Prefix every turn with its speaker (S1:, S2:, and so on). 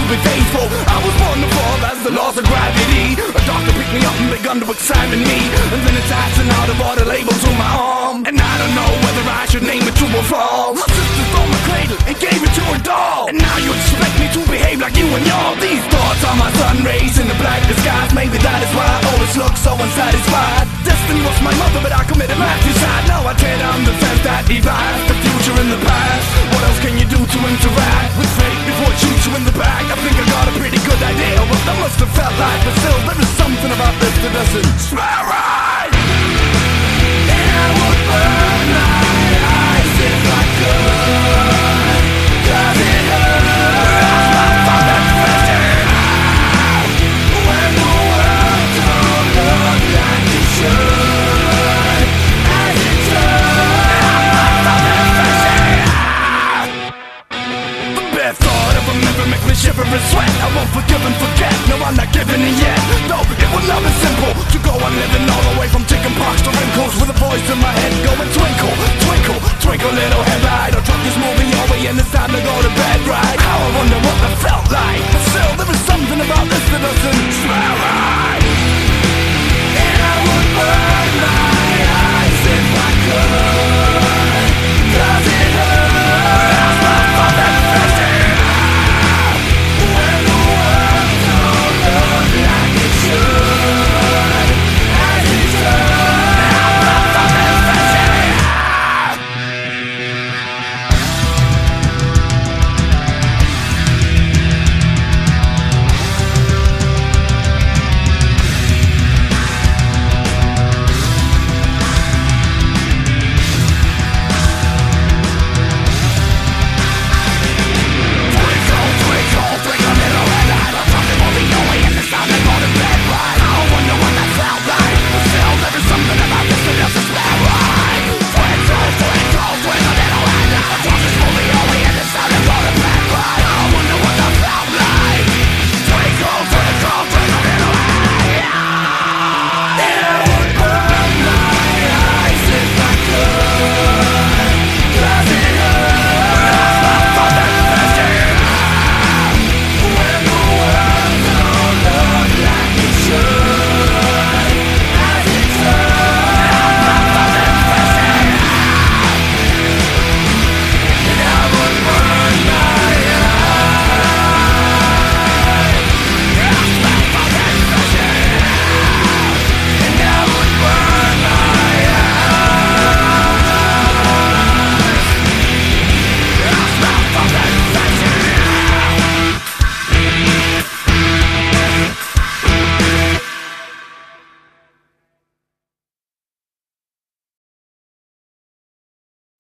S1: be faithful. I was born to fall as the laws of gravity. A doctor picked me up and begun to examine me, and then attaching out of all the labels on my arm. And I don't know whether I should name it true or false. My sister stole my cradle and gave it to her doll, and now you expect me to behave like you and y'all. These thoughts are my sun rays in the black disguise. Maybe that is why I always look so unsatisfied. Destiny was my mother, but I committed matricide. Now I tear down the fence that divides the future and the past. What else can you do to interact with fate before it shoots you in the back? I think I got a pretty good idea, but that must have felt like, but still there is something about this that doesn't smell right. And I would burn my eyes if I could, 'cause it hurts my fucking pleasure when the world don't look like it should. As it turns, my fucking pleasure. The bare thought of them never make me shiver and sweat. I won't forgive and forget, no I'm not giving it yet. No, it would not be simple to go on living all the way from chicken pox to wrinkles, with a voice in my head going twinkle, twinkle, twinkle little headlight. Our truck is moving your way and it's time to go to bed, right? How I wonder what that felt like, but still there is something about this that doesn't smell right.